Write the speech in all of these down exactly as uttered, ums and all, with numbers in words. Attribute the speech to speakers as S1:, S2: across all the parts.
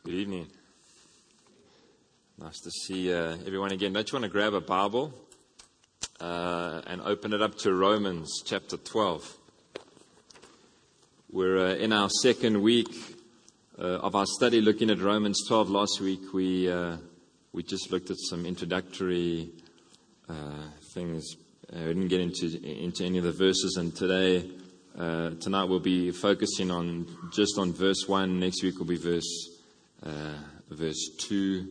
S1: Good evening. Nice to see uh, everyone again. Don't you want to grab a Bible uh, and open it up to Romans chapter twelve? We're uh, in our second week uh, of our study looking at Romans twelve. Last week we uh, we just looked at some introductory uh, things. Uh, we didn't get into into any of the verses, and today uh, tonight we'll be focusing on just on verse one. Next week will be verse. Uh, verse two.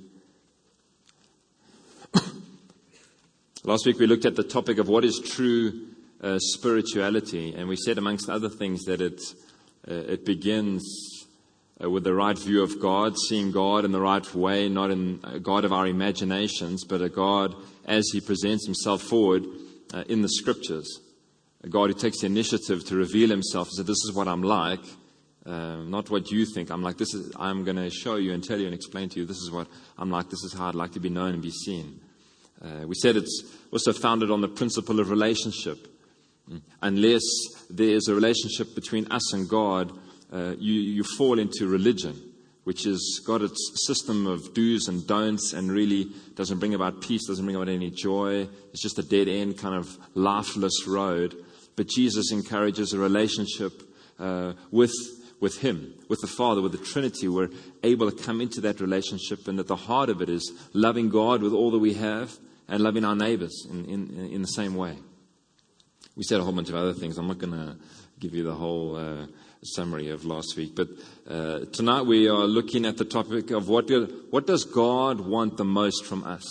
S1: Last week we looked at the topic of what is true uh, spirituality, and we said, amongst other things, that it uh, it begins uh, with the right view of God, seeing God in the right way, not in a God of our imaginations, but a God as He presents Himself forward uh, in the Scriptures. A God who takes the initiative to reveal Himself, so this is what I'm like. Uh, not what you think. I'm like, this is, I'm going to show you and tell you and explain to you, this is what I'm like, this is how I'd like to be known and be seen. Uh, we said it's also founded on the principle of relationship. Unless there is a relationship between us and God, uh, you, you fall into religion, which has got its system of do's and don'ts and really doesn't bring about peace, doesn't bring about any joy. It's just a dead end kind of lifeless road. But Jesus encourages a relationship uh, with with Him, with the Father, with the Trinity. We're able to come into that relationship, and at the heart of it is loving God with all that we have and loving our neighbors in, in, in the same way. We said a whole bunch of other things. I'm not going to give you the whole uh, summary of last week, but uh, tonight we are looking at the topic of what, do, what does God want the most from us?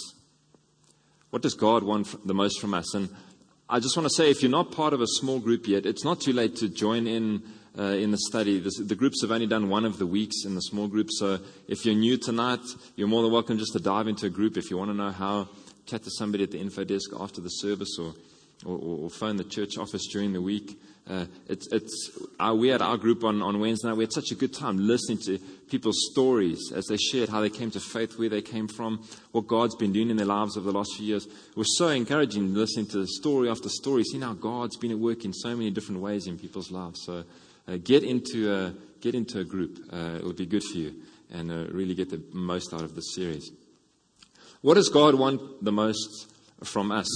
S1: What does God want the most from us? And I just want to say, if you're not part of a small group yet, it's not too late to join in Uh, in the study. This, the groups have only done one of the weeks in the small group, so if you're new tonight, you're more than welcome just to dive into a group. If you want to know how, chat to somebody at the info desk after the service, or or, or phone the church office during the week. Uh, it's it's uh, we had our group on, on Wednesday night. We had such a good time listening to people's stories as they shared how they came to faith, where they came from, what God's been doing in their lives over the last few years. It was so encouraging listening to story after story, seeing how God's been at work in so many different ways in people's lives. So Uh, get into a, get into a group. Uh, it'll be good for you, and uh, really get the most out of this series. What does God want the most from us?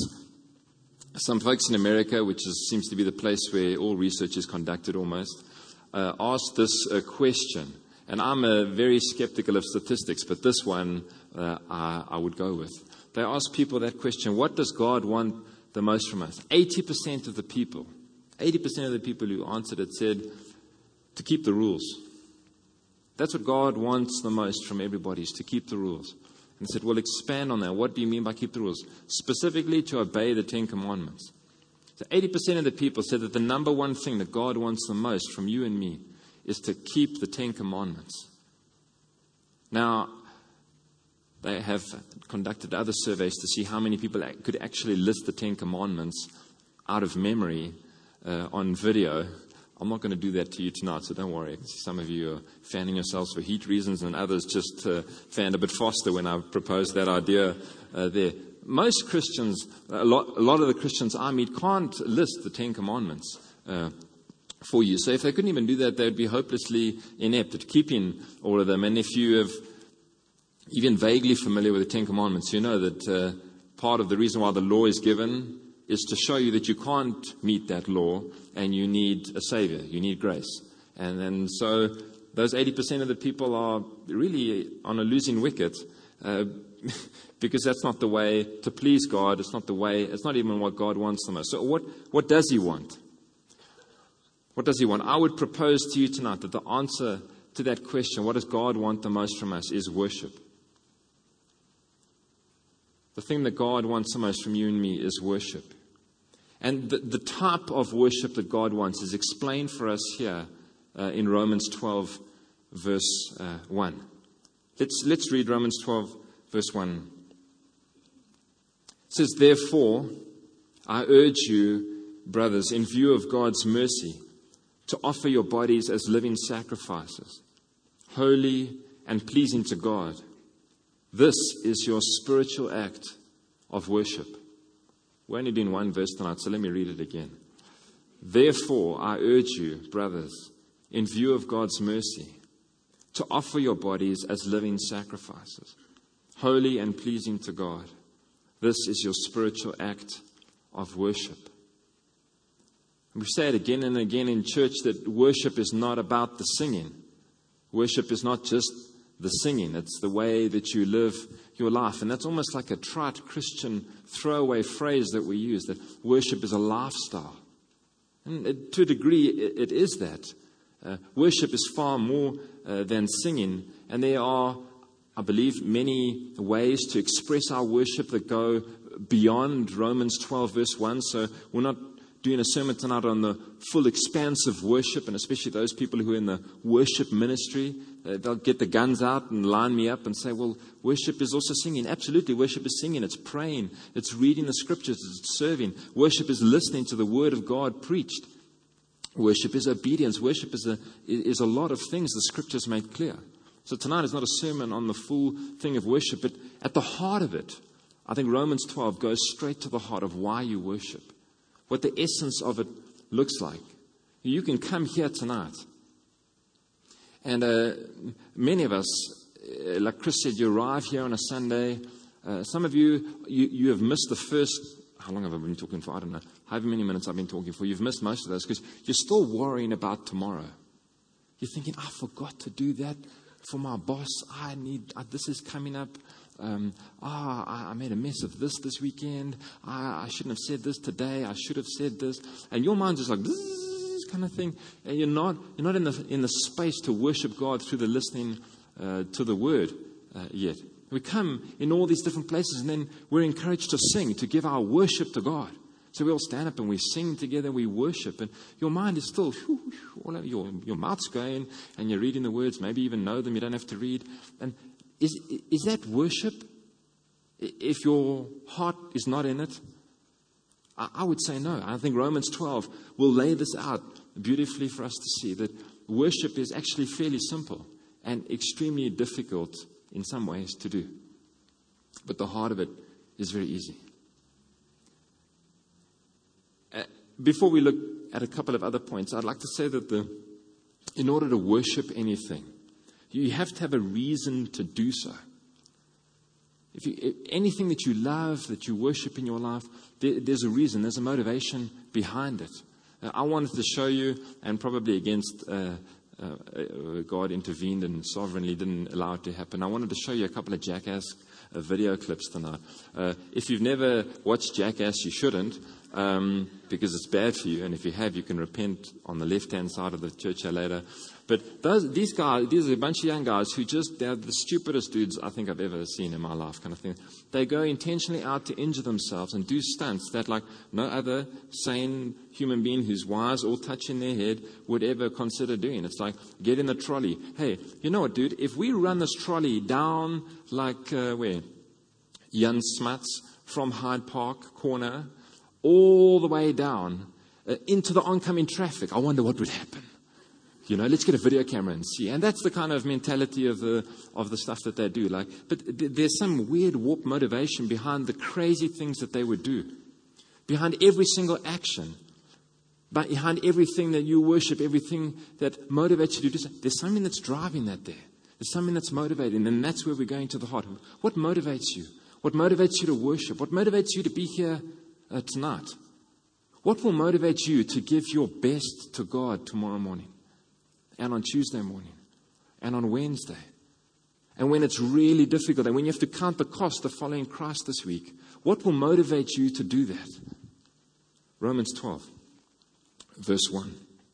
S1: Some folks in America, which is, seems to be the place where all research is conducted almost, uh, asked this uh, question. And I'm uh, very skeptical of statistics, but this one uh, I, I would go with. They asked people that question: what does God want the most from us? eighty percent of the people eighty percent of the people who answered it said to keep the rules. That's what God wants the most from everybody, is to keep the rules. And I said, well, expand on that. What do you mean by keep the rules? Specifically to obey the Ten Commandments. So eighty percent of the people said that the number one thing that God wants the most from you and me is to keep the Ten Commandments. Now, they have conducted other surveys to see how many people could actually list the Ten Commandments out of memory Uh, on video. I'm not going to do that to you tonight, so don't worry. Some of you are fanning yourselves for heat reasons, and others just uh, fanned a bit faster when I proposed that idea uh, there. Most Christians, a lot, a lot of the Christians I meet can't list the Ten Commandments uh, for you. So if they couldn't even do that, they would be hopelessly inept at keeping all of them. And if you have even vaguely familiar with the Ten Commandments, you know that uh, part of the reason why the law is given is to show you that you can't meet that law and you need a Savior, you need grace. And then so those eighty percent of the people are really on a losing wicket uh, because that's not the way to please God. It's not the way, it's not even what God wants the most. So what, what does He want? What does He want? I would propose to you tonight that the answer to that question, what does God want the most from us, is worship. The thing that God wants the most from you and me is worship. And the, the type of worship that God wants is explained for us here uh, in Romans twelve, verse uh, one. Let's, let's read Romans twelve, verse one. It says, therefore, I urge you, brothers, in view of God's mercy, to offer your bodies as living sacrifices, holy and pleasing to God. This is your spiritual act of worship. We're only doing one verse tonight, so let me read it again. Therefore, I urge you, brothers, in view of God's mercy, to offer your bodies as living sacrifices, holy and pleasing to God. This is your spiritual act of worship. We say it again and again in church that worship is not about the singing. Worship is not just the singing. It's the way that you live your life. And that's almost like a trite Christian throwaway phrase that we use, that worship is a lifestyle. And it, to a degree, it, it is that. Uh, worship is far more uh, than singing. And there are, I believe, many ways to express our worship that go beyond Romans twelve, verse one. So we're not doing a sermon tonight on the full expanse of worship, and especially those people who are in the worship ministry. Uh, they'll get the guns out and line me up and say, well, worship is also singing. Absolutely, worship is singing. It's praying. It's reading the scriptures. It's serving. Worship is listening to the word of God preached. Worship is obedience. Worship is a, is a lot of things the scriptures make clear. So tonight is not a sermon on the full thing of worship, but at the heart of it, I think Romans twelve goes straight to the heart of why you worship, what the essence of it looks like. You can come here tonight, and uh, many of us, uh, like Chris said, you arrive here on a Sunday. Uh, some of you, you, you have missed the first, how long have I been talking for? I don't know. However many minutes I've been talking for. You've missed most of those because you're still worrying about tomorrow. You're thinking, I forgot to do that for my boss. I need, uh, this is coming up. Um, ah, I, I made a mess of this this weekend. I, I shouldn't have said this today. I should have said this. And your mind's just like this kind of thing. And you're not you're not in the in the space to worship God through the listening uh, to the Word uh, yet. We come in all these different places, and then we're encouraged to sing, to give our worship to God. So we all stand up and we sing together, we worship, and your mind is still whew, whew, all over. Your your mouth's going, and you're reading the words. Maybe even know them. You don't have to read. And Is, is that worship? If your heart is not in it, I, I would say no. I think Romans twelve will lay this out beautifully for us to see that worship is actually fairly simple and extremely difficult in some ways to do. But the heart of it is very easy. Uh, before we look at a couple of other points, I'd like to say that the, in order to worship anything, you have to have a reason to do so. If, you, if anything that you love, that you worship in your life, there, there's a reason, there's a motivation behind it. Uh, I wanted to show you, and probably against uh, uh, God intervened and sovereignly didn't allow it to happen. I wanted to show you a couple of Jackass uh, video clips tonight. Uh, if you've never watched Jackass, you shouldn't, um, because it's bad for you. And if you have, you can repent on the left-hand side of the church here later. But those, these guys, these are a bunch of young guys who just, they're the stupidest dudes I think I've ever seen in my life, kind of thing. They go intentionally out to injure themselves and do stunts that like no other sane human being who's wise or touching their head would ever consider doing. It's like, get in the trolley. Hey, you know what, dude? If we run this trolley down like, uh, where? Jan Smuts from Hyde Park corner, all the way down uh, into the oncoming traffic, I wonder what would happen. You know, let's get a video camera and see. And that's the kind of mentality of the of the stuff that they do. Like, but th- there's some weird warped motivation behind the crazy things that they would do, behind every single action, behind everything that you worship, everything that motivates you to do something. There's something that's driving that there. There's something that's motivating, and that's where we're going to the heart. What motivates you? What motivates you to worship? What motivates you to be here uh, tonight? What will motivate you to give your best to God tomorrow morning? And on Tuesday morning, and on Wednesday, and when it's really difficult, and when you have to count the cost of following Christ this week, what will motivate you to do that? Romans twelve, verse one.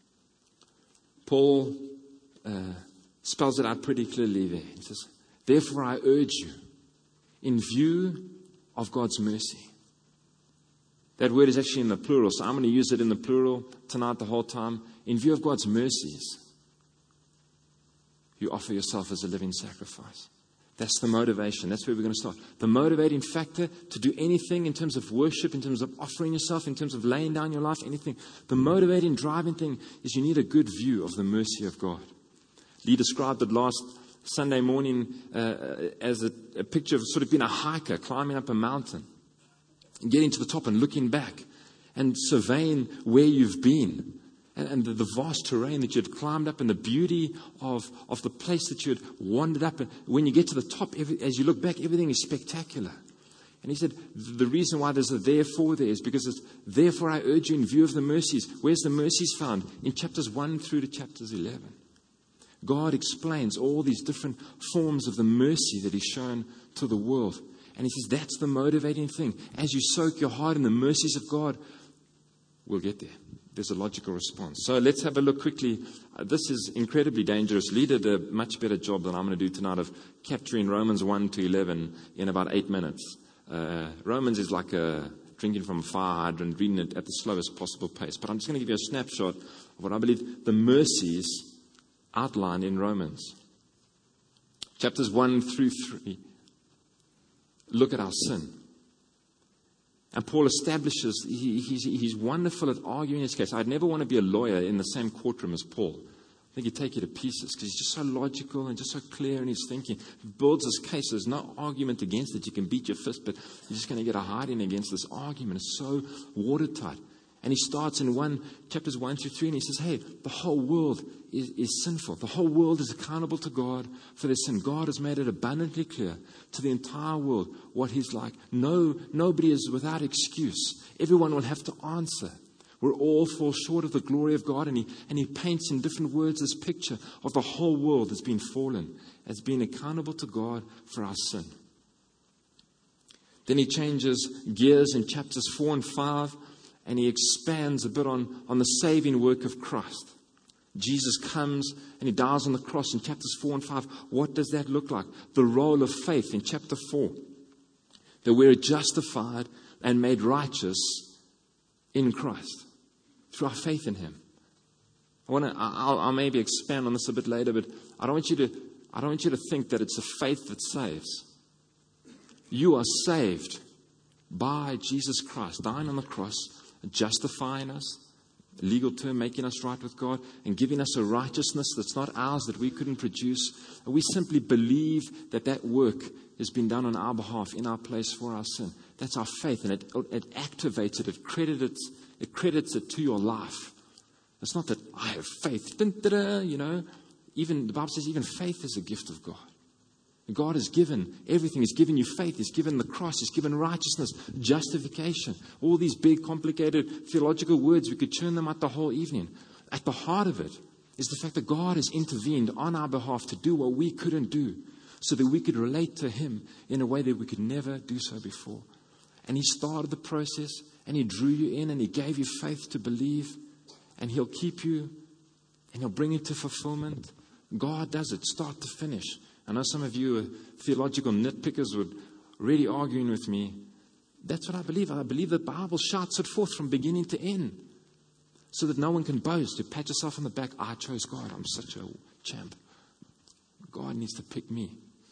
S1: Paul uh, spells it out pretty clearly there. He says, therefore I urge you, in view of God's mercy. That word is actually in the plural, so I'm going to use it in the plural tonight the whole time. In view of God's mercies, you offer yourself as a living sacrifice. That's the motivation. That's where we're going to start. The motivating factor to do anything in terms of worship, in terms of offering yourself, in terms of laying down your life, anything. The motivating, driving thing is you need a good view of the mercy of God. Lee described it last Sunday morning uh, as a, a picture of sort of being a hiker, climbing up a mountain, getting to the top and looking back and surveying where you've been. and, and the, the vast terrain that you had climbed up and the beauty of, of the place that you had wandered up. And when you get to the top, every, as you look back, everything is spectacular. And he said, the reason why there's a therefore there is because it's, therefore I urge you in view of the mercies. Where's the mercies found? In chapters one through to chapters eleven. God explains all these different forms of the mercy that He's shown to the world. And He says, that's the motivating thing. As you soak your heart in the mercies of God, we'll get there. There's a logical response. So let's have a look quickly. Uh, this is incredibly dangerous. Lee did a much better job than I'm going to do tonight of capturing Romans one to eleven in about eight minutes. Uh, Romans is like a drinking from a fire hydrant, reading it at the slowest possible pace. But I'm just going to give you a snapshot of what I believe the mercies outlined in Romans. Chapters one through three look at our sin. And Paul establishes, he, he's, he's wonderful at arguing his case. I'd never want to be a lawyer in the same courtroom as Paul. I think he'd take you to pieces because he's just so logical and just so clear in his thinking. He builds his case. There's no argument against it. You can beat your fist, but you're just going to get a hiding against this argument. It's so watertight. And he starts in one chapters one through three, and he says, hey, the whole world is, is sinful. The whole world is accountable to God for their sin. God has made it abundantly clear to the entire world what He's like. No, nobody is without excuse. Everyone will have to answer. We're all fall short of the glory of God, and he, and he paints in different words this picture of the whole world as being fallen, as being accountable to God for our sin. Then he changes gears in chapters four and five, and he expands a bit on, on the saving work of Christ. Jesus comes and He dies on the cross in chapters four and five. What does that look like? The role of faith in chapter four. That we're justified and made righteous in Christ through our faith in Him. I want to. I'll, I'll maybe expand on this a bit later, but I don't want you to. I don't want you to think that it's a faith that saves. You are saved by Jesus Christ dying on the cross, justifying us, a legal term, making us right with God, and giving us a righteousness that's not ours, that we couldn't produce. And we simply believe that that work has been done on our behalf, in our place for our sin. That's our faith, and it, it activates it, it credits, it credits it to your life. It's not that I have faith, you know. Even the Bible says even faith is a gift of God. God has given everything. He's given you faith. He's given the cross. He's given righteousness, justification. All these big, complicated theological words, we could churn them out the whole evening. At the heart of it is the fact that God has intervened on our behalf to do what we couldn't do, so that we could relate to Him in a way that we could never do so before. And He started the process, and He drew you in, and He gave you faith to believe, and He'll keep you, and He'll bring you to fulfillment. God does it, start to finish. I know some of you theological nitpickers would really arguing with me. That's what I believe. I believe the Bible shouts it forth from beginning to end, so that no one can boast. You pat yourself on the back. I chose God. I'm such a champ. God needs to pick me.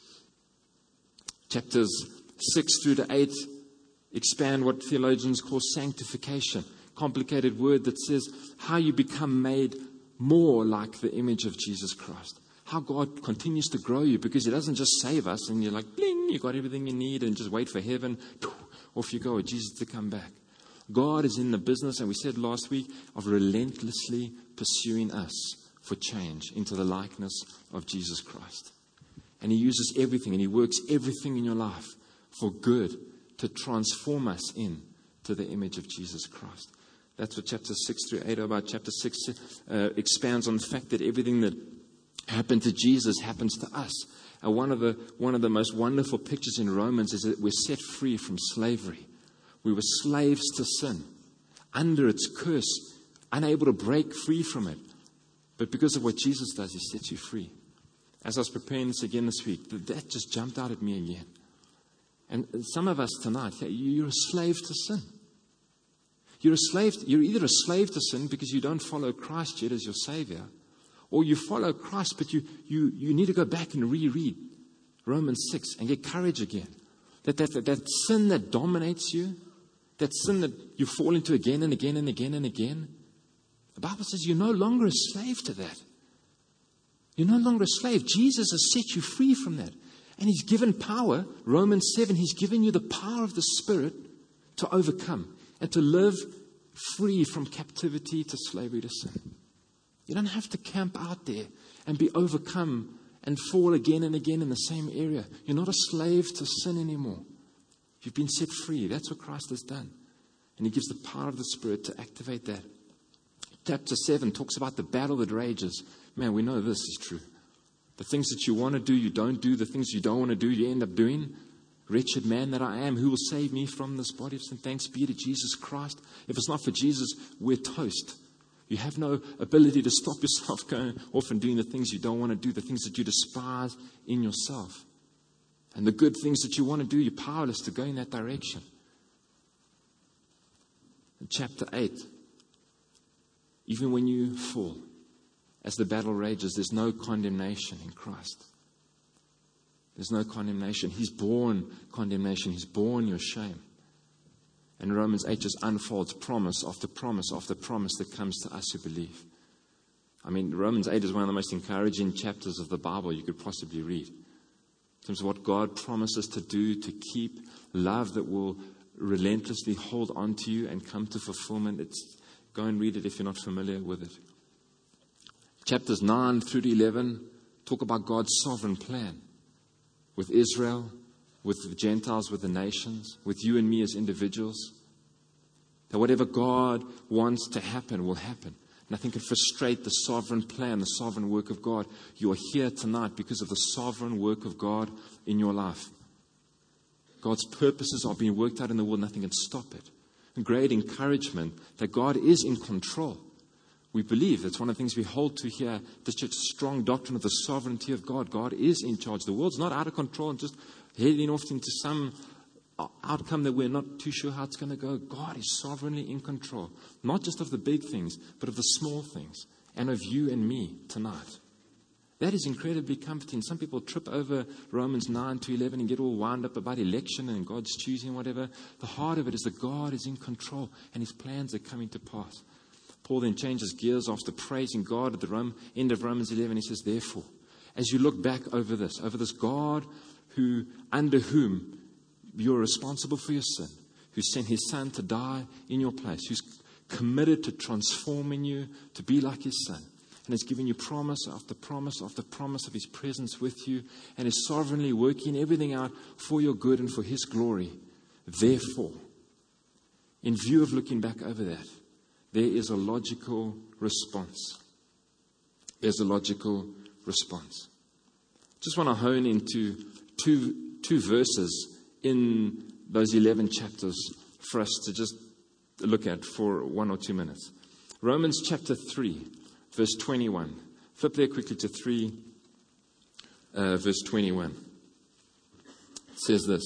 S1: Chapters six through to eight expand what theologians call sanctification. Complicated word that says how you become made more like the image of Jesus Christ. How God continues to grow you, because He doesn't just save us and you're like, bling, you got everything you need and just wait for heaven. Off you go, Jesus to come back. God is in the business, and we said last week, of relentlessly pursuing us for change into the likeness of Jesus Christ. And He uses everything, and He works everything in your life for good to transform us in to the image of Jesus Christ. That's what chapter six through eight are about. Chapter six uh, expands on the fact that everything that happened to Jesus happens to us. And one of the one of the most wonderful pictures in Romans is that we're set free from slavery. We were slaves to sin, under its curse, unable to break free from it. But because of what Jesus does, He sets you free. As I was preparing this again this week, that just jumped out at me again. And some of us tonight, you're a slave to sin. You're a slave. You're either a slave to sin because you don't follow Christ yet as your Savior, or you follow Christ, but you, you, you need to go back and reread Romans six and get courage again. That, that, that, that sin that dominates you, that sin that you fall into again and again and again and again, the Bible says you're no longer a slave to that. You're no longer a slave. Jesus has set you free from that. And He's given power. Romans seven, He's given you the power of the Spirit to overcome and to live free from captivity to slavery to sin. You don't have to camp out there and be overcome and fall again and again in the same area. You're not a slave to sin anymore. You've been set free. That's what Christ has done. And He gives the power of the Spirit to activate that. Chapter seven talks about the battle that rages. Man, we know this is true. The things that you want to do, you don't do. The things you don't want to do, you end up doing. Wretched man that I am, who will save me from this body of sin? Thanks be to Jesus Christ. If it's not for Jesus, we're toast. You have no ability to stop yourself going off and doing the things you don't want to do, the things that you despise in yourself. And the good things that you want to do, you're powerless to go in that direction. In chapter eight, even when you fall, as the battle rages, there's no condemnation in Christ. There's no condemnation. He's borne condemnation. He's borne your shame. And Romans eight just unfolds promise after promise after promise that comes to us who believe. I mean, Romans eight is one of the most encouraging chapters of the Bible you could possibly read. In terms of what God promises to do, to keep love that will relentlessly hold on to you and come to fulfillment. It's, go and read it if you're not familiar with it. Chapters nine through to eleven talk about God's sovereign plan with Israel, with the Gentiles, with the nations, with you and me as individuals. That whatever God wants to happen will happen. Nothing can frustrate the sovereign plan, the sovereign work of God. You are here tonight because of the sovereign work of God in your life. God's purposes are being worked out in the world. Nothing can stop it. And great encouragement that God is in control. We believe, that's one of the things we hold to here, this church, strong doctrine of the sovereignty of God. God is in charge. The world's not out of control and just heading off into some outcome that we're not too sure how it's going to go. God is sovereignly in control, not just of the big things, but of the small things, and of you and me tonight. That is incredibly comforting. Some people trip over Romans nine to eleven and get all wound up about election and God's choosing whatever. The heart of it is that God is in control and His plans are coming to pass. Paul then changes gears after praising God at the Rome, end of Romans eleven. He says, therefore, as you look back over this, over this God who, under whom you're responsible for your sin, who sent His Son to die in your place, who's committed to transforming you to be like His Son, and has given you promise after promise after promise of His presence with you, and is sovereignly working everything out for your good and for His glory. Therefore, in view of looking back over that, there is a logical response. There's a logical response. Just want to hone into two, two verses in those eleven chapters for us to just look at for one or two minutes. Romans chapter three, verse twenty-one. Flip there quickly to three, uh, verse twenty-one. It says this.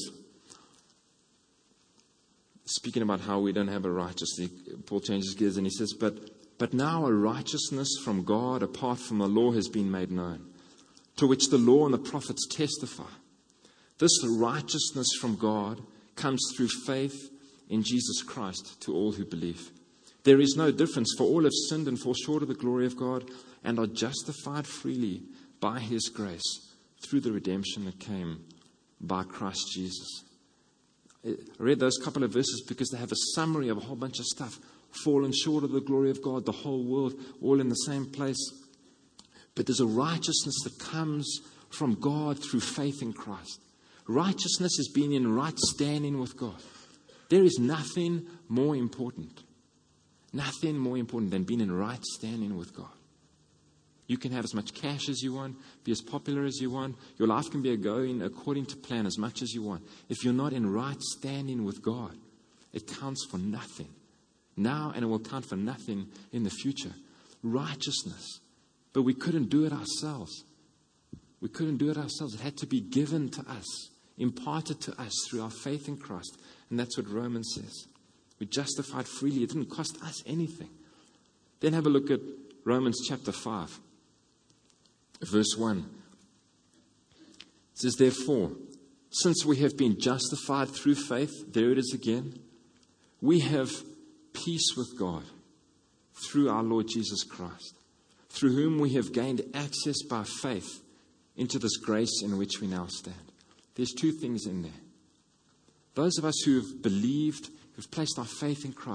S1: Speaking about how we don't have a righteousness, Paul changes gears and he says, but, but now a righteousness from God apart from the law has been made known, to which the law and the prophets testify. This righteousness from God comes through faith in Jesus Christ to all who believe. There is no difference, for all have sinned and fall short of the glory of God and are justified freely by His grace through the redemption that came by Christ Jesus. I read those couple of verses because they have a summary of a whole bunch of stuff. Fallen short of the glory of God, the whole world, all in the same place. But there's a righteousness that comes from God through faith in Christ. Righteousness is being in right standing with God. There is nothing more important. Nothing more important than being in right standing with God. You can have as much cash as you want, be as popular as you want. Your life can be going according to plan as much as you want. If you're not in right standing with God, it counts for nothing now, and it will count for nothing in the future. Righteousness. But we couldn't do it ourselves. We couldn't do it ourselves. It had to be given to us, imparted to us through our faith in Christ. And that's what Romans says. We're justified freely. It didn't cost us anything. Then have a look at Romans chapter five. Verse one. It says, therefore, since we have been justified through faith, there it is again, we have peace with God through our Lord Jesus Christ, through whom we have gained access by faith into this grace in which we now stand. There's two things in there. Those of us who have believed, who've placed our faith in Christ,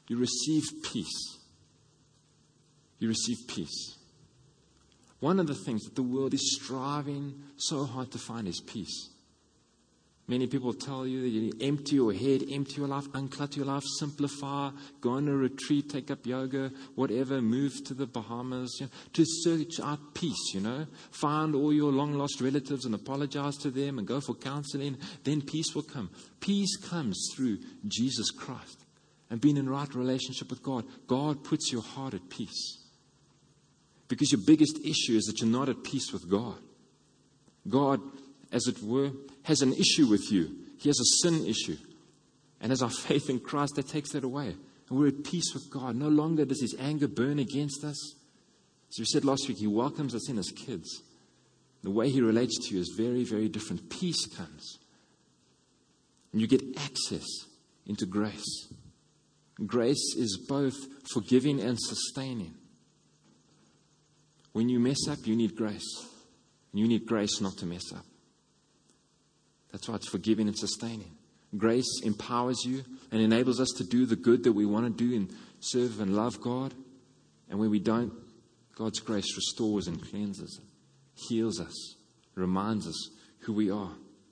S1: You receive peace. You receive peace. One of the things that the world is striving so hard to find is peace. Many people tell you that you need to empty your head, empty your life, unclutter your life, simplify, go on a retreat, take up yoga, whatever, move to the Bahamas, you know, to search out peace, you know. Find all your long-lost relatives and apologize to them and go for counseling. Then peace will come. Peace comes through Jesus Christ and being in right relationship with God. God puts your heart at peace. Because your biggest issue is that you're not at peace with God. God, as it were, has an issue with you. He has a sin issue. And as our faith in Christ, that takes that away. And we're at peace with God. No longer does His anger burn against us. As we said last week, He welcomes us in as kids. The way He relates to you is very, very different. Peace comes. And you get access into grace. Grace is both forgiving and sustaining. When you mess up, you need grace. And you need grace not to mess up. That's why it's forgiving and sustaining. Grace empowers you and enables us to do the good that we want to do and serve and love God. And when we don't, God's grace restores and cleanses, heals us, reminds us who we are.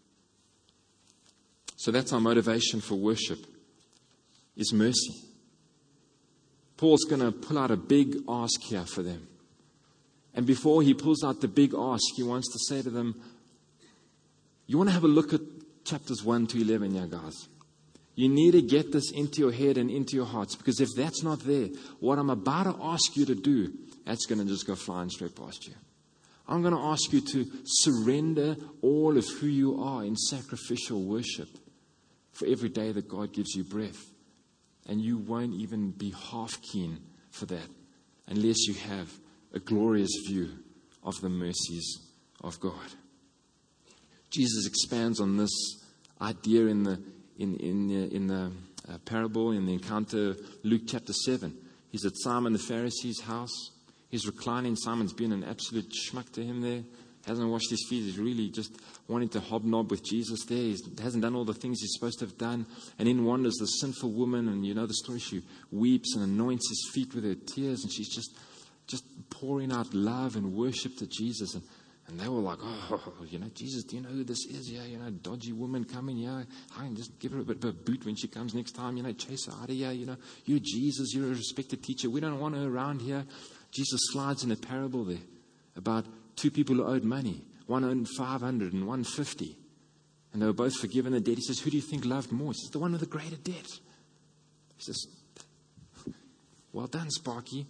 S1: So that's our motivation for worship, is mercy. Paul's going to pull out a big ask here for them. And before he pulls out the big ask, he wants to say to them, you want to have a look at chapters one to eleven, yeah, guys. You need to get this into your head and into your hearts. Because if that's not there, what I'm about to ask you to do, that's going to just go flying straight past you. I'm going to ask you to surrender all of who you are in sacrificial worship for every day that God gives you breath. And you won't even be half keen for that unless you have a glorious view of the mercies of God. Jesus expands on this idea in the in in the, in the uh, parable, in the encounter, Luke chapter seven. He's at Simon the Pharisee's house. He's reclining. Simon's been an absolute schmuck to him there. Hasn't washed his feet. He's really just wanting to hobnob with Jesus there. He hasn't done all the things he's supposed to have done. And in wanders the sinful woman, and you know the story. She weeps and anoints his feet with her tears, and she's just just pouring out love and worship to Jesus. And And they were like, oh, you know, Jesus, do you know who this is? Yeah, you know, dodgy woman coming here. I can just give her a bit of a boot when she comes next time. You know, chase her out of here. You know, you're Jesus. You're a respected teacher. We don't want her around here. Jesus slides in a parable there about two people who owed money. One owed five hundred and one fifty. And they were both forgiven the debt. He says, who do you think loved more? He says, the one with the greater debt. He says, well done, Sparky.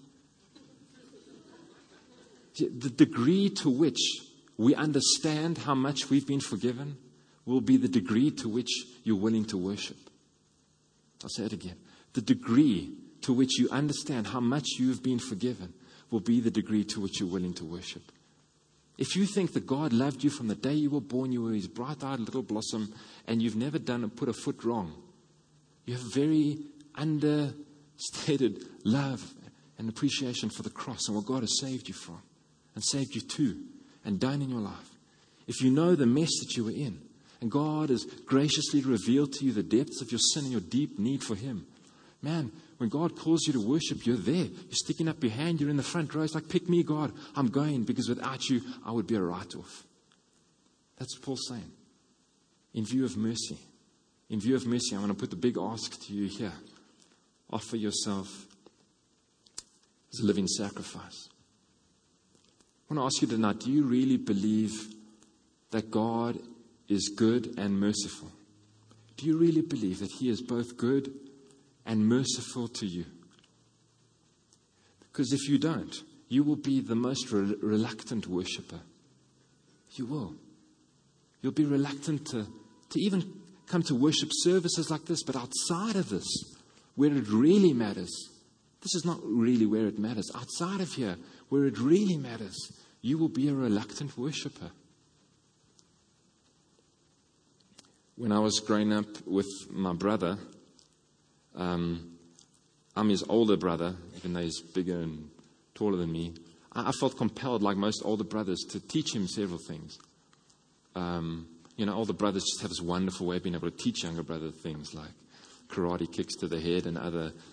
S1: The degree to which we understand how much we've been forgiven will be the degree to which you're willing to worship. I'll say it again. The degree to which you understand how much you've been forgiven will be the degree to which you're willing to worship. If you think that God loved you from the day you were born, you were His bright-eyed little blossom, and you've never done and put a foot wrong, you have very understated love and appreciation for the cross and what God has saved you from. And saved you to, and done in your life. If you know the mess that you were in, and God has graciously revealed to you the depths of your sin and your deep need for Him, man, when God calls you to worship, you're there. You're sticking up your hand, you're in the front row. It's like, pick me, God. I'm going, because without you, I would be a write-off. That's what Paul's saying. In view of mercy. In view of mercy, I'm going to put the big ask to you here. Offer yourself as a living sacrifice. I want to ask you tonight, do you really believe that God is good and merciful? Do you really believe that He is both good and merciful to you? Because if you don't, you will be the most re- reluctant worshiper. You will. You'll be reluctant to, to even come to worship services like this, but outside of this, where it really matters, this is not really where it matters. Outside of here, where it really matters, you will be a reluctant worshiper. When I was growing up with my brother, um, I'm his older brother, even though he's bigger and taller than me. I, I felt compelled, like most older brothers, to teach him several things. Um, you know, older brothers just have this wonderful way of being able to teach younger brothers things like karate kicks to the head and other,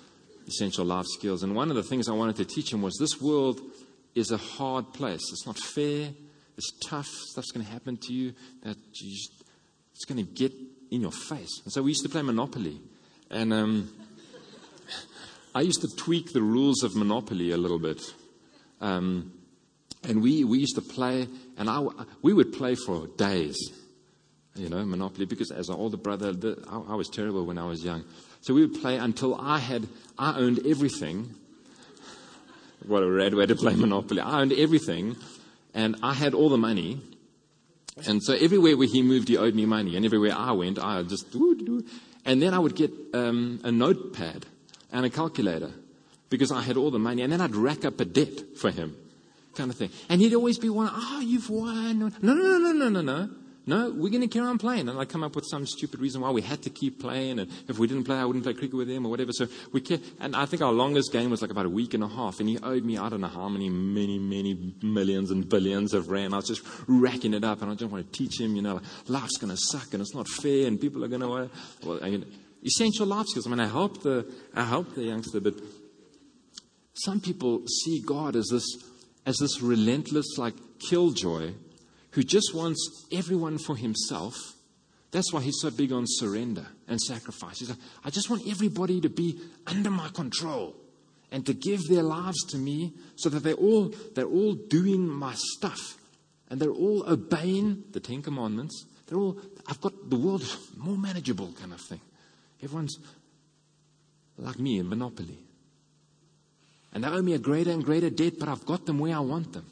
S1: Essential Life Skills. And one of the things I wanted to teach him was this world is a hard place. It's not fair. It's tough. Stuff's going to happen to you that you just, it's going to get in your face. And so we used to play Monopoly. And um, I used to tweak the rules of Monopoly a little bit. Um, and we, we used to play, and I, we would play for days, you know, Monopoly, because as an older brother, the, I, I was terrible when I was young. So we would play until I had, I owned everything. What a rad way to play Monopoly. I owned everything, and I had all the money. And so everywhere where he moved, he owed me money. And everywhere I went, I just, doo, doo. And then I would get um, a notepad and a calculator because I had all the money. And then I'd rack up a debt for him, kind of thing. And he'd always be one, oh, you've won. No, no, no, no, no, no, no. No, we're going to carry on playing. And I'd come up with some stupid reason why we had to keep playing. And if we didn't play, I wouldn't play cricket with him or whatever. So we kept, and I think our longest game was like about a week and a half. And he owed me, I don't know how many, many, many millions and billions of rand. I was just racking it up. And I just want to teach him, you know, like, life's going to suck and it's not fair. And people are going to, uh, well, I mean, essential life skills. I mean, I help the, I help the youngster, but some people see God as this, as this relentless, like, killjoy who just wants everyone for himself. That's why he's so big on surrender and sacrifice. He's like, I just want everybody to be under my control and to give their lives to me so that they're all, they're all doing my stuff and they're all obeying the Ten Commandments. They're all, I've got the world more manageable kind of thing. Everyone's like me in Monopoly. And they owe me a greater and greater debt, but I've got them where I want them.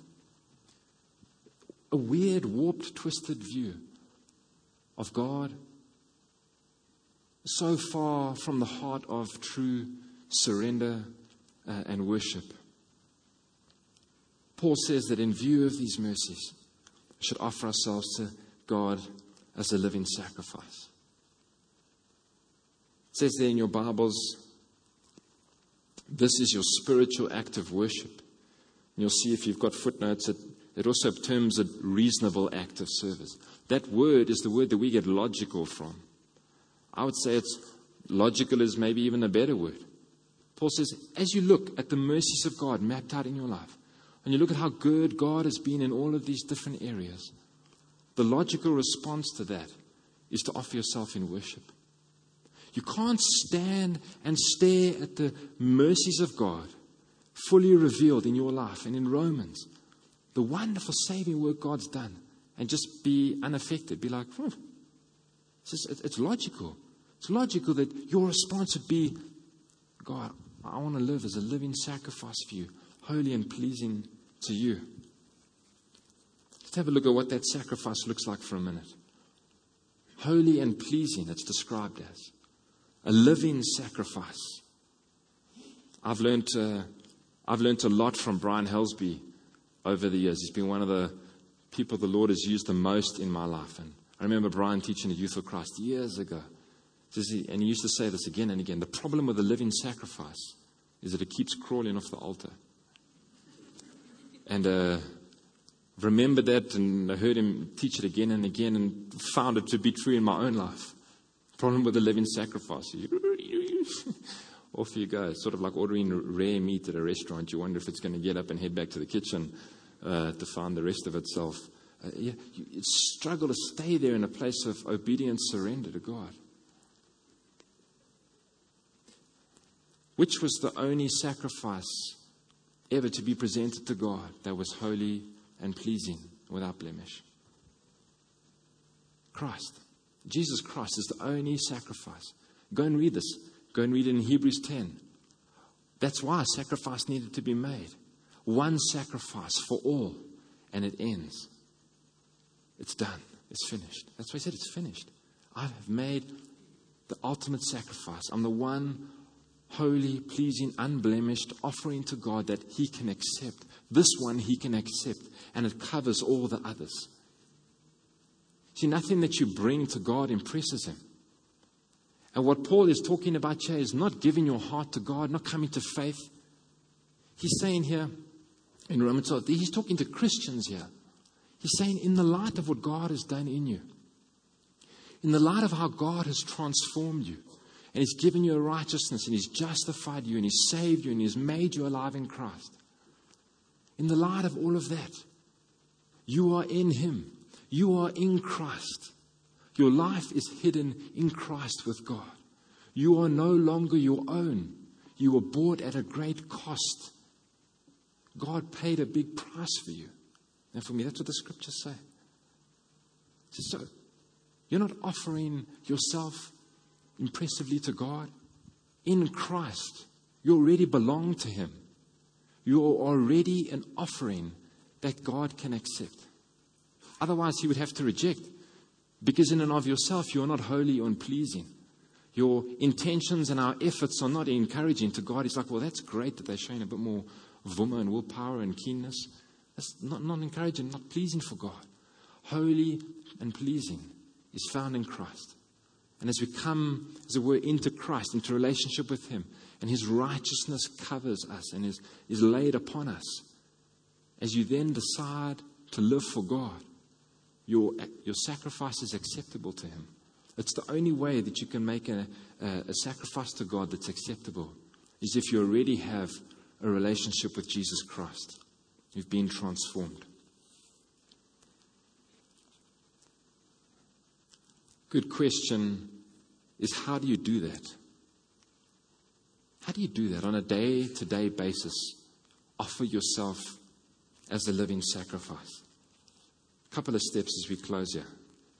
S1: A weird, warped, twisted view of God, so far from the heart of true surrender uh, and worship. Paul says that in view of these mercies, we should offer ourselves to God as a living sacrifice. It says there in your Bibles, this is your spiritual act of worship. And you'll see if you've got footnotes, it It also terms a reasonable act of service. That word is the word that we get logical from. I would say it's logical is maybe even a better word. Paul says, as you look at the mercies of God mapped out in your life, and you look at how good God has been in all of these different areas, the logical response to that is to offer yourself in worship. You can't stand and stare at the mercies of God fully revealed in your life and in Romans. The wonderful saving work God's done, and just be unaffected. Be like, hmm. it's, just, it's logical. It's logical that your response would be, God, I want to live as a living sacrifice for you, holy and pleasing to you. Let's have a look at what that sacrifice looks like for a minute. Holy and pleasing, it's described as a living sacrifice. I've learned, uh, I've learned a lot from Brian Helsby over the years. He's been one of the people the Lord has used the most in my life. And I remember Brian teaching at Youth for Christ years ago. And he used to say this again and again. The problem with the living sacrifice is that it keeps crawling off the altar. And uh, remembered that, and I heard him teach it again and again, and found it to be true in my own life. Problem with the living sacrifice. Off you go. It's sort of like ordering rare meat at a restaurant. You wonder if it's going to get up and head back to the kitchen uh, to find the rest of itself. Uh, yeah, you, you struggle to stay there in a place of obedience, surrender to God. Which was the only sacrifice ever to be presented to God that was holy and pleasing, without blemish? Christ. Jesus Christ is the only sacrifice. Go and read this. Go and read it in Hebrews ten. That's why a sacrifice needed to be made. One sacrifice for all, and it ends. It's done. It's finished. That's why he said it's finished. I have made the ultimate sacrifice. I'm the one holy, pleasing, unblemished offering to God that He can accept. This one He can accept, and it covers all the others. See, nothing that you bring to God impresses Him. And what Paul is talking about here is not giving your heart to God, not coming to faith. He's saying here in Romans twelve, he's talking to Christians here. He's saying, in the light of what God has done in you, in the light of how God has transformed you, And He's given you a righteousness, and He's justified you, and He's saved you, and He's made you alive in Christ. In the light of all of that, you are in Him. You are in Christ. Your life is hidden in Christ with God. You are no longer your own. You were bought at a great cost. God paid a big price for you. And for me, that's what the scriptures say. So, you're not offering yourself impressively to God. In Christ, you already belong to Him. You are already an offering that God can accept. Otherwise, He would have to reject. Because in and of yourself, you are not holy or pleasing. Your intentions and our efforts are not encouraging to God. He's like, well, that's great that they're showing a bit more vuma and willpower and keenness. That's not, not encouraging, not pleasing for God. Holy and pleasing is found in Christ. And as we come, as it were, into Christ, into relationship with Him, and His righteousness covers us and is, is laid upon us, as you then decide to live for God, your, your sacrifice is acceptable to Him. It's the only way that you can make a, a, a sacrifice to God that's acceptable, is if you already have a relationship with Jesus Christ. You've been transformed. Good question is, how do you do that? How do you do that on a day-to-day basis? Offer yourself as a living sacrifice. A couple of steps as we close here.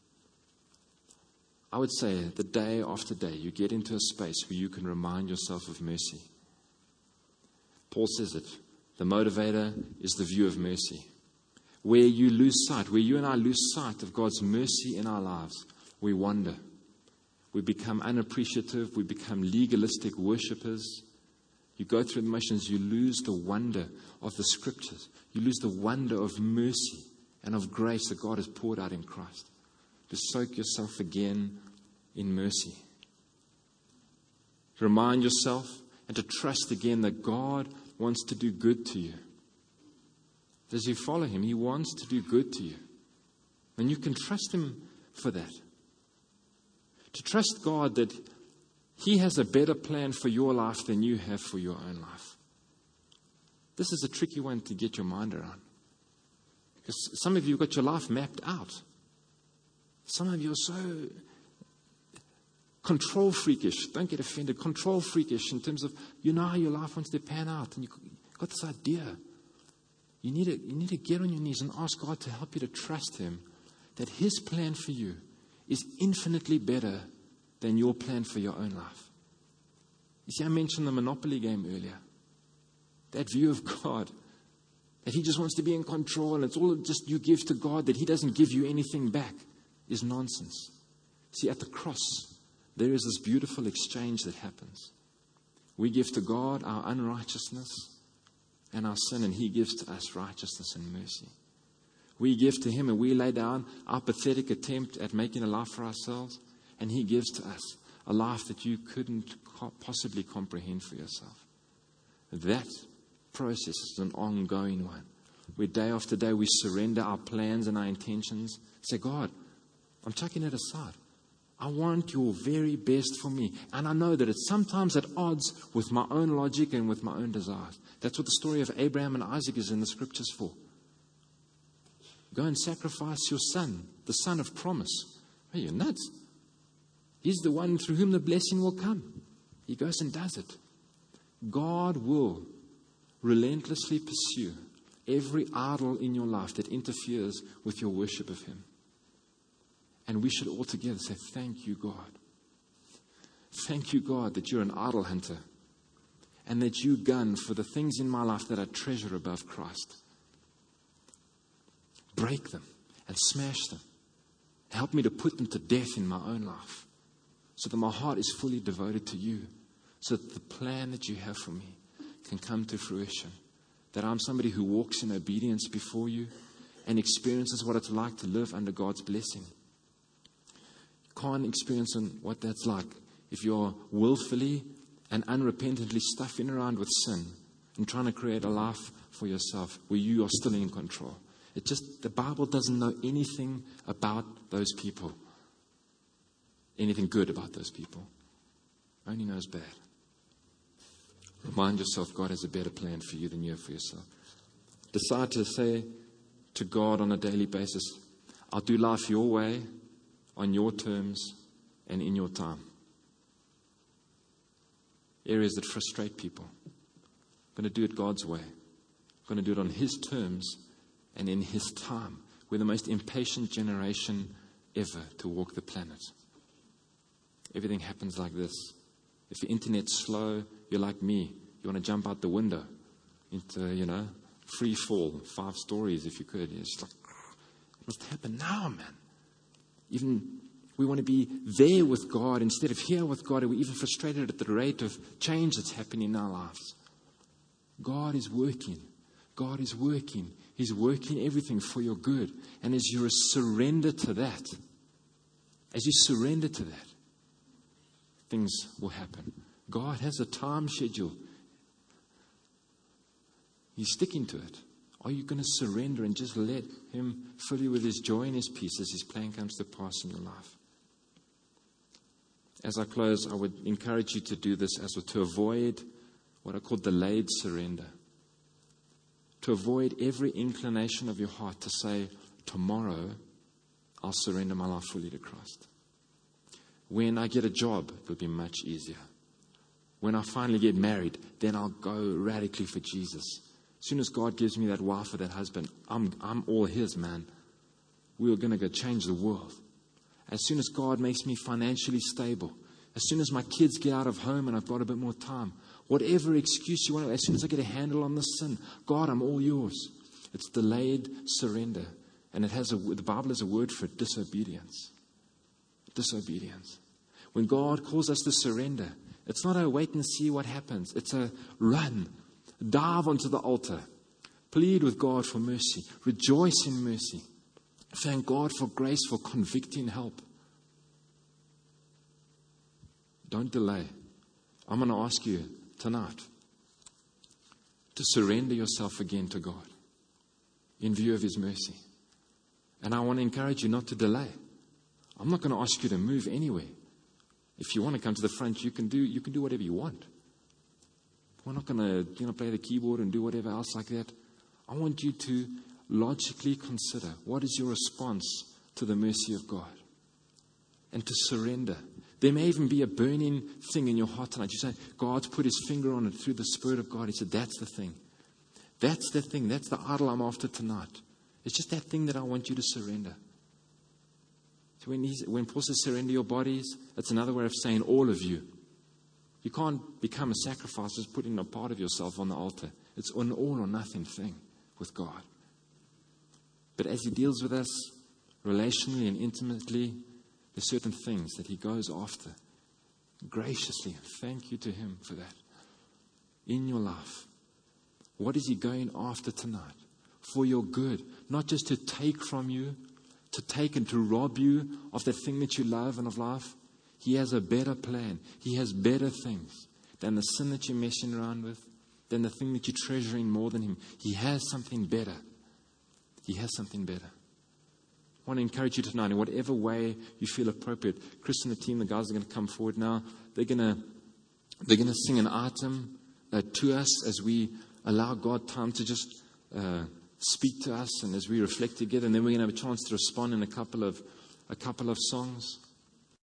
S1: I would say that day after day, you get into a space where you can remind yourself of mercy. Paul says it. The motivator is the view of mercy. Where you lose sight, where you and I lose sight of God's mercy in our lives, we wander. We become unappreciative. We become legalistic worshippers. You go through the motions. You lose the wonder of the scriptures. You lose the wonder of mercy and of grace that God has poured out in Christ. To soak yourself again in mercy. Remind yourself and to trust again that God wants to do good to you. As you follow Him, He wants to do good to you. And you can trust Him for that. To trust God that He has a better plan for your life than you have for your own life. This is a tricky one to get your mind around. Because some of you have got your life mapped out. Some of you are so control freakish. Don't get offended. Control freakish in terms of, you know how your life wants to pan out. And you've got this idea. You need, to, you need to get on your knees and ask God to help you to trust Him that His plan for you is infinitely better than your plan for your own life. You see, I mentioned the Monopoly game earlier. That view of God, that He just wants to be in control and it's all just you give to God, that He doesn't give you anything back, is nonsense. See, at the cross, there is this beautiful exchange that happens. We give to God our unrighteousness and our sin, and He gives to us righteousness and mercy. We give to Him and we lay down our pathetic attempt at making a life for ourselves, and He gives to us a life that you couldn't possibly comprehend for yourself. That process is an ongoing one, where day after day we surrender our plans and our intentions. Say, God, I'm chucking it aside. I want your very best for me. And I know that it's sometimes at odds with my own logic and with my own desires. That's what the story of Abraham and Isaac is in the scriptures for. Go and sacrifice your son, the son of promise. Hey, you're nuts. He's the one through whom the blessing will come. He goes and does it. God will relentlessly pursue every idol in your life that interferes with your worship of Him. And we should all together say, thank you, God. Thank you, God, that you're an idol hunter and that you gun for the things in my life that I treasure above Christ. Break them and smash them. Help me to put them to death in my own life so that my heart is fully devoted to you, so that the plan that you have for me can come to fruition, that I'm somebody who walks in obedience before you and experiences what it's like to live under God's blessing. Can't experience what that's like if you're willfully and unrepentantly stuffing around with sin and trying to create a life for yourself where you are still in control. It just, the Bible doesn't know anything about those people, anything good about those people. Only knows bad. Remind yourself God has a better plan for you than you have for yourself. Decide to say to God on a daily basis, I'll do life your way, on your terms, and in your time. Areas that frustrate people, I'm going to do it God's way. I'm going to do it on His terms and in His time. We're the most impatient generation ever to walk the planet. Everything happens like this. If the internet's slow, you're like me. You want to jump out the window into, you know, free fall, five stories if you could. It's like, it must happen now, man. Even we want to be there with God instead of here with God. And we're even frustrated at the rate of change that's happening in our lives. God is working. God is working. He's working everything for your good. And as you surrender to that, as you surrender to that, things will happen. God has a time schedule. He's sticking to it. Are you going to surrender and just let Him fill you with His joy and His peace as His plan comes to pass in your life? As I close, I would encourage you to do this as well, to avoid what I call delayed surrender. To avoid every inclination of your heart to say, tomorrow I'll surrender my life fully to Christ. When I get a job, it will be much easier. When I finally get married, then I'll go radically for Jesus. As soon as God gives me that wife or that husband, I'm, I'm all His, man. We're going to go change the world. As soon as God makes me financially stable, as soon as my kids get out of home and I've got a bit more time, whatever excuse you want, as soon as I get a handle on the sin, God, I'm all yours. It's delayed surrender. And it has a, the Bible has a word for it, disobedience. Disobedience. When God calls us to surrender, it's not a wait and see what happens. It's a run. Dive onto the altar. Plead with God for mercy. Rejoice in mercy. Thank God for grace, for convicting help. Don't delay. I'm going to ask you tonight to surrender yourself again to God in view of His mercy. And I want to encourage you not to delay. I'm not going to ask you to move anywhere. If you want to come to the front, you can do you can do whatever you want. We're not going to you know play the keyboard and do whatever else like that. I want you to logically consider what is your response to the mercy of God and to surrender. There may even be a burning thing in your heart tonight. You say, God's put His finger on it through the Spirit of God. He said, that's the thing. That's the thing. That's the idol I'm after tonight. It's just that thing that I want you to surrender. So when, he's, when Paul says surrender your bodies, that's another way of saying all of you. You can't become a sacrifice just putting a part of yourself on the altar. It's an all or nothing thing with God. But as He deals with us relationally and intimately, there's certain things that He goes after graciously. Thank you to Him for that. In your life, what is He going after tonight? For your good. Not just to take from you, to take and to rob you of the thing that you love and of life. He has a better plan. He has better things than the sin that you're messing around with, than the thing that you're treasuring more than Him. He has something better. He has something better. I want to encourage you tonight in whatever way you feel appropriate. Chris and the team, the guys are going to come forward now. They're going to they're going to sing an item uh, to us as we allow God time to just uh, speak to us and as we reflect together. And then we're going to have a chance to respond in a couple of a couple of songs.